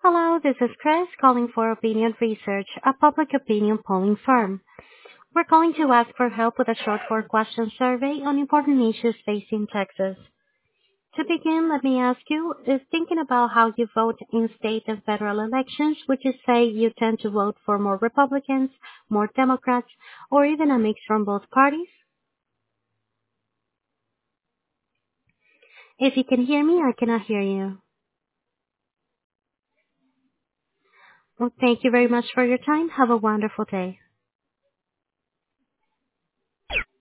Hello, this is Chris calling for Opinion Research, a public opinion polling firm. We're calling to ask for help with a short four-question survey on important issues facing Texas. To begin, let me ask you, is thinking about how you vote in state and federal elections, would you say you tend to vote for more Republicans, more Democrats, or even a mix from both parties? If you can hear me, I cannot hear you. Well, thank you very much for your time. Have a wonderful day.